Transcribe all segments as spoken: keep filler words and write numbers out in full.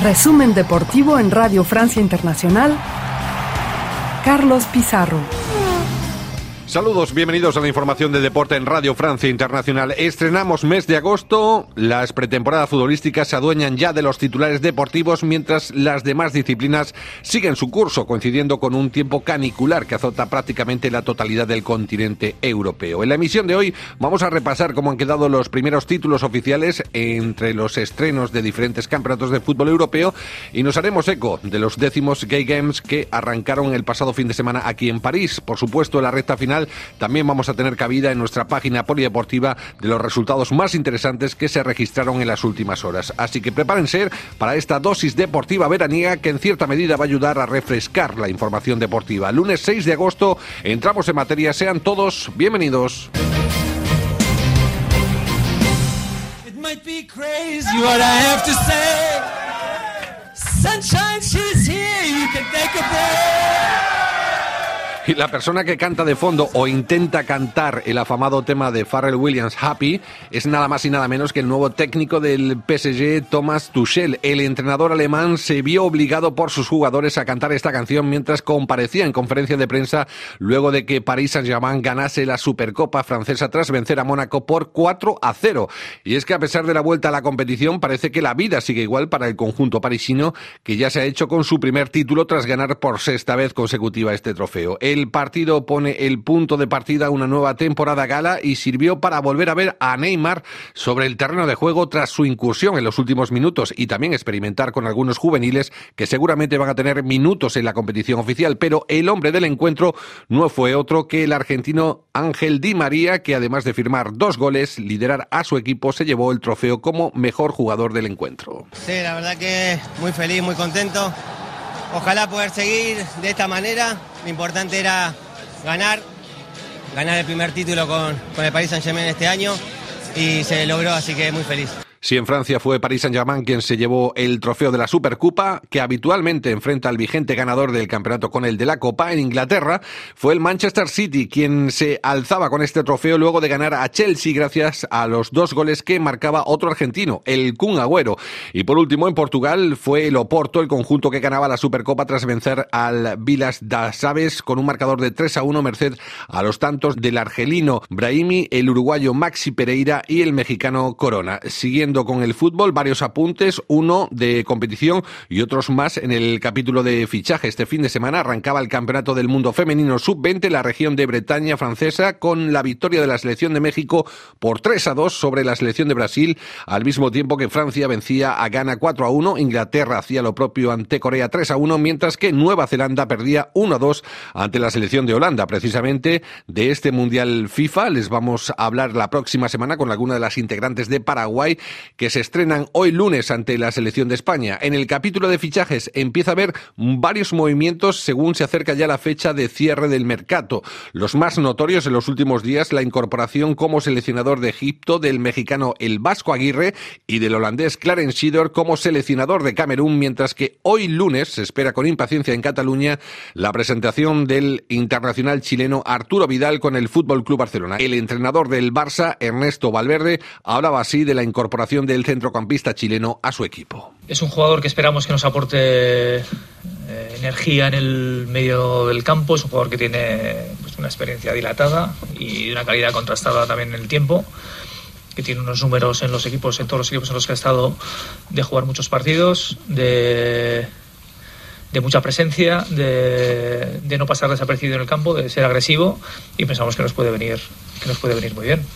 Resumen deportivo en Radio Francia Internacional. Carlos Pizarro. Saludos, bienvenidos a la información de deporte en Radio Francia Internacional. Estrenamos mes de agosto, las pretemporadas futbolísticas se adueñan ya de los titulares deportivos, mientras las demás disciplinas siguen su curso, coincidiendo con un tiempo canicular que azota prácticamente la totalidad del continente europeo. En la emisión de hoy vamos a repasar cómo han quedado los primeros títulos oficiales entre los estrenos de diferentes campeonatos de fútbol europeo y nos haremos eco de los décimos Gay Games que arrancaron el pasado fin de semana aquí en París. Por supuesto, en la recta final también vamos a tener cabida en nuestra página polideportiva de los resultados más interesantes que se registraron en las últimas horas. Así que prepárense para esta dosis deportiva veraniega que en cierta medida va a ayudar a refrescar la información deportiva. Lunes seis de agosto entramos en materia. Sean todos bienvenidos. It might be crazy what I have to say. Sunshine, she's here. You can take a break. Y la persona que canta de fondo o intenta cantar el afamado tema de Pharrell Williams, Happy, es nada más y nada menos que el nuevo técnico del P S G, Thomas Tuchel. El entrenador alemán se vio obligado por sus jugadores a cantar esta canción mientras comparecía en conferencia de prensa luego de que Paris Saint-Germain ganase la Supercopa francesa tras vencer a Mónaco por cuatro a cero. Y es que a pesar de la vuelta a la competición, parece que la vida sigue igual para el conjunto parisino, que ya se ha hecho con su primer título tras ganar por sexta vez consecutiva este trofeo. El partido pone el punto de partida a una nueva temporada gala y sirvió para volver a ver a Neymar sobre el terreno de juego tras su incursión en los últimos minutos y también experimentar con algunos juveniles que seguramente van a tener minutos en la competición oficial. Pero el hombre del encuentro no fue otro que el argentino Ángel Di María, que además de firmar dos goles, liderar a su equipo, se llevó el trofeo como mejor jugador del encuentro. Sí, la verdad que muy feliz, muy contento. Ojalá poder seguir de esta manera. Lo importante era ganar, ganar el primer título con, con el Paris Saint-Germain este año y se logró, así que muy feliz. Sí, en Francia fue Paris Saint-Germain quien se llevó el trofeo de la Supercopa, que habitualmente enfrenta al vigente ganador del campeonato con el de la Copa. En Inglaterra fue el Manchester City quien se alzaba con este trofeo luego de ganar a Chelsea gracias a los dos goles que marcaba otro argentino, el Kun Agüero. Y por último, en Portugal fue el Oporto el conjunto que ganaba la Supercopa tras vencer al Vilas das Aves con un marcador de tres a uno merced a los tantos del argelino Brahimi, el uruguayo Maxi Pereira y el mexicano Corona. Siguiendo con el fútbol, varios apuntes, uno de competición y otros más en el capítulo de fichaje. Este fin de semana arrancaba el Campeonato del Mundo Femenino sub veinte en la región de Bretaña francesa con la victoria de la selección de México por tres a dos sobre la selección de Brasil, al mismo tiempo que Francia vencía a Ghana cuatro a uno, Inglaterra hacía lo propio ante Corea tres a uno, mientras que Nueva Zelanda perdía uno a dos ante la selección de Holanda. Precisamente de este Mundial FIFA les vamos a hablar la próxima semana con alguna de las integrantes de Paraguay que se estrenan hoy lunes ante la selección de España. En el capítulo de fichajes empieza a haber varios movimientos según se acerca ya la fecha de cierre del mercado. Los más notorios en los últimos días, la incorporación como seleccionador de Egipto del mexicano El Vasco Aguirre y del holandés Clarence Seedorf como seleccionador de Camerún, mientras que hoy lunes se espera con impaciencia en Cataluña la presentación del internacional chileno Arturo Vidal con el F C Barcelona. El entrenador del Barça, Ernesto Valverde, hablaba así de la incorporación del centrocampista chileno a su equipo. Es un jugador que esperamos que nos aporte eh, energía en el medio del campo. Es un jugador que tiene pues, una experiencia dilatada y una calidad contrastada también en el tiempo, que tiene unos números en los equipos, en todos los equipos en los que ha estado, de jugar muchos partidos, de, de mucha presencia, de, de no pasar desapercibido en el campo, de ser agresivo, y pensamos que nos puede venir, que nos puede venir muy bien.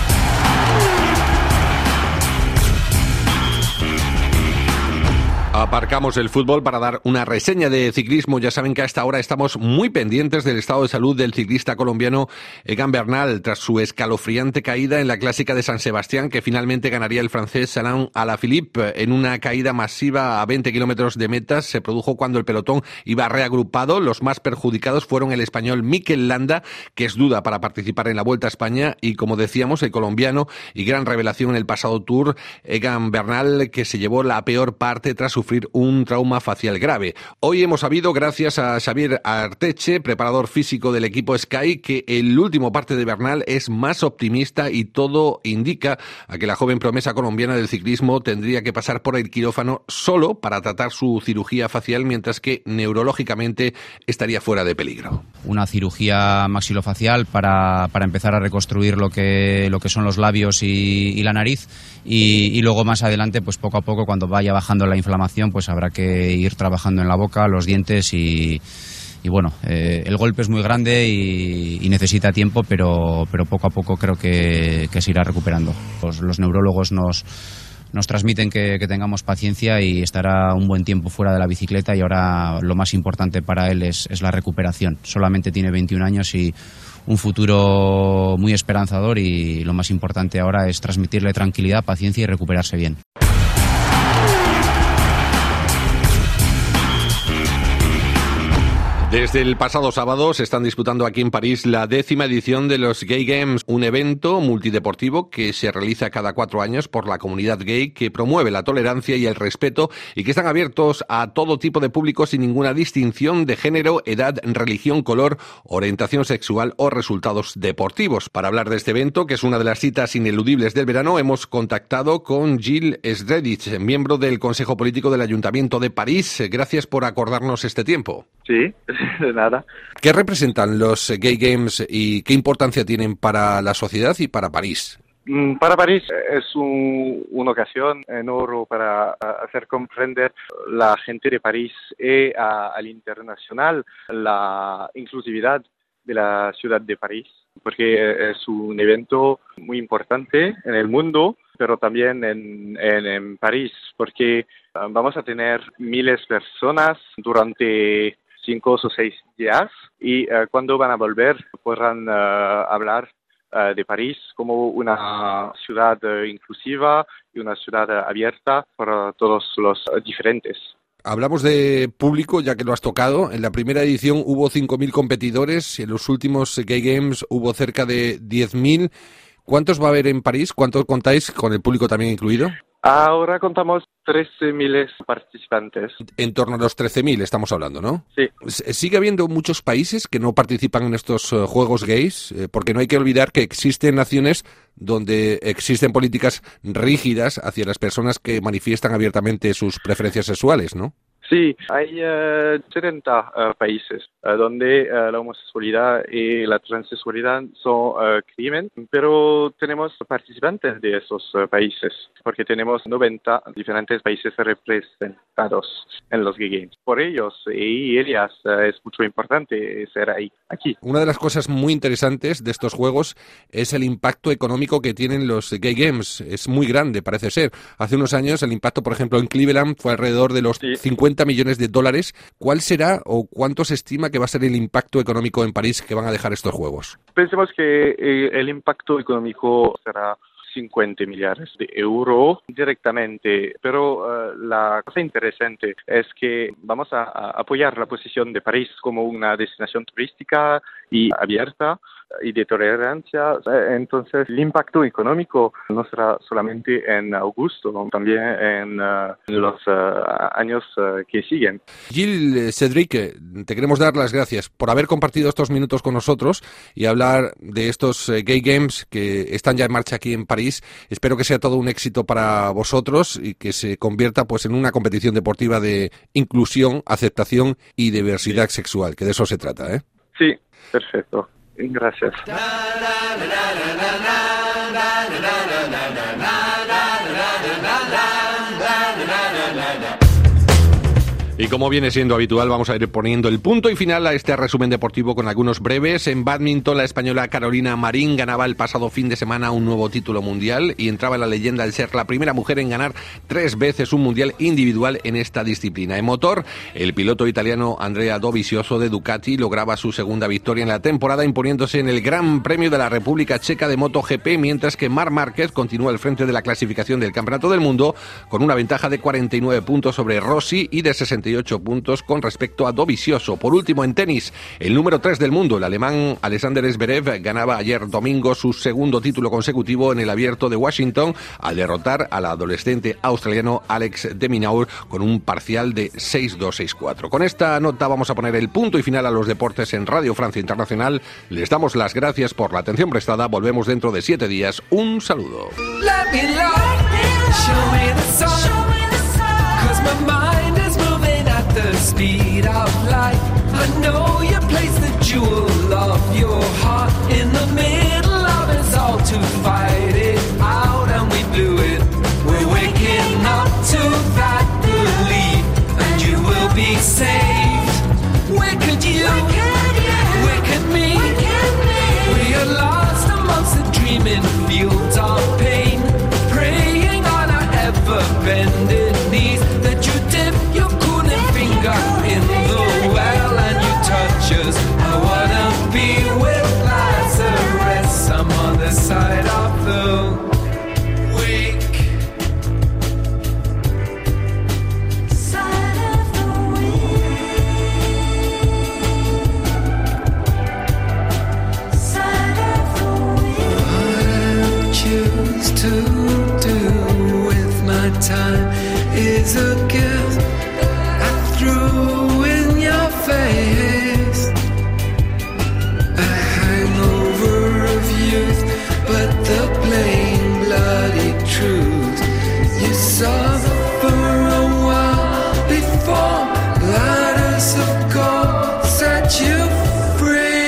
Aparcamos el fútbol para dar una reseña de ciclismo. Ya saben que a esta hora estamos muy pendientes del estado de salud del ciclista colombiano Egan Bernal tras su escalofriante caída en la Clásica de San Sebastián, que finalmente ganaría el francés Alain Alaphilippe en una caída masiva a veinte kilómetros de meta. Se produjo cuando el pelotón iba reagrupado. Los más perjudicados fueron el español Mikel Landa, que es duda para participar en la Vuelta a España, y como decíamos, el colombiano y gran revelación en el pasado Tour, Egan Bernal, que se llevó la peor parte tras sufrir sufrir un trauma facial grave. Hoy hemos sabido, gracias a Xavier Arteche, preparador físico del equipo Sky, que el último parte de Bernal es más optimista y todo indica a que la joven promesa colombiana del ciclismo tendría que pasar por el quirófano solo para tratar su cirugía facial, mientras que neurológicamente estaría fuera de peligro. Una cirugía maxilofacial para, para empezar a reconstruir lo que, lo que son los labios y, y la nariz y, y luego más adelante, pues poco a poco, cuando vaya bajando la inflamación, pues habrá que ir trabajando en la boca, los dientes y, y bueno, eh, el golpe es muy grande y, y necesita tiempo, pero, pero poco a poco creo que, que se irá recuperando. Los, los neurólogos nos Nos transmiten que, que tengamos paciencia y estará un buen tiempo fuera de la bicicleta, y ahora lo más importante para él es, es la recuperación. Solamente tiene veintiún años y un futuro muy esperanzador, y lo más importante ahora es transmitirle tranquilidad, paciencia y recuperarse bien. Desde el pasado sábado se están disputando aquí en París la décima edición de los Gay Games, un evento multideportivo que se realiza cada cuatro años por la comunidad gay, que promueve la tolerancia y el respeto y que están abiertos a todo tipo de público sin ninguna distinción de género, edad, religión, color, orientación sexual o resultados deportivos. Para hablar de este evento, que es una de las citas ineludibles del verano, hemos contactado con Gilles Sredich, miembro del Consejo Político del Ayuntamiento de París. Gracias por acordarnos este tiempo. Sí, de nada. ¿Qué representan los Gay Games y qué importancia tienen para la sociedad y para París? Para París es un, una ocasión en oro para hacer comprender la gente de París y a, al internacional la inclusividad de la ciudad de París, porque es un evento muy importante en el mundo, pero también en, en, en París, porque vamos a tener miles de personas durante cinco o seis días, y uh, cuando van a volver podrán uh, hablar uh, de París como una ciudad uh, inclusiva y una ciudad uh, abierta para todos los uh, diferentes. Hablamos de público, ya que lo has tocado. En la primera edición hubo cinco mil competidores, en los últimos Gay Games hubo cerca de diez mil. ¿Cuántos va a haber en París? ¿Cuántos contáis, con el público también incluido? Ahora contamos trece mil participantes. En torno a los trece mil estamos hablando, ¿no? Sí. ¿Sigue habiendo muchos países que no participan en estos uh, juegos gays? Eh, porque no hay que olvidar que existen naciones donde existen políticas rígidas hacia las personas que manifiestan abiertamente sus preferencias sexuales, ¿no? Sí, hay uh, setenta uh, países uh, donde uh, la homosexualidad y la transexualidad son uh, crimen, pero tenemos participantes de esos uh, países, porque tenemos noventa diferentes países representados en los Gay Games. Por ellos y ellas uh, es mucho importante ser ahí, aquí. Una de las cosas muy interesantes de estos juegos es el impacto económico que tienen los Gay Games. Es muy grande, parece ser. Hace unos años el impacto, por ejemplo, en Cleveland fue alrededor de los sí. cincuenta millones de dólares. ¿Cuál será o cuánto se estima que va a ser el impacto económico en París que van a dejar estos juegos? Pensemos que eh, el impacto económico será cincuenta millones de euros directamente, pero uh, la cosa interesante es que vamos a, a apoyar la posición de París como una destinación turística y abierta y de tolerancia. Entonces el impacto económico no será solamente en agosto, también en, uh, en los uh, años uh, que siguen. Gilles Cedric, te queremos dar las gracias por haber compartido estos minutos con nosotros y hablar de estos uh, Gay Games que están ya en marcha aquí en París. Espero que sea todo un éxito para vosotros y que se convierta pues en una competición deportiva de inclusión, aceptación y diversidad sí. sexual, que de eso se trata, ¿eh? Sí, perfecto. Gracias. Y como viene siendo habitual, vamos a ir poniendo el punto y final a este resumen deportivo con algunos breves. En bádminton, la española Carolina Marín ganaba el pasado fin de semana un nuevo título mundial y entraba en la leyenda al ser la primera mujer en ganar tres veces un mundial individual en esta disciplina. En motor, el piloto italiano Andrea Dovizioso de Ducati lograba su segunda victoria en la temporada, imponiéndose en el Gran Premio de la República Checa de MotoGP, mientras que Marc Márquez continúa al frente de la clasificación del Campeonato del Mundo con una ventaja de cuarenta y nueve puntos sobre Rossi y de sesenta cincuenta y ocho puntos con respecto a Dovizioso. Por último, en tenis, el número tres del mundo, el alemán Alexander Zverev, ganaba ayer domingo su segundo título consecutivo en el Abierto de Washington al derrotar al adolescente australiano Alex de Minaur con un parcial de seis dos seis cuatro. Con esta nota vamos a poner el punto y final a los deportes en Radio Francia Internacional. Les damos las gracias por la atención prestada. Volvemos dentro de siete días. Un saludo. Be saved. Where could you? Where could you? Where could me? Where could me? We are lost amongst the dreaming fields of pain, praying on our ever-bending knees that you dip your cooling finger in the well and you touch us. I wanna be with Lazarus, some other side of the time is a gift I threw in your face, a hangover of youth, but the plain bloody truth. You suffer a while before ladders of gold set you free.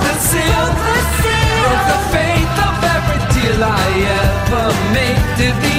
I ever made. Did the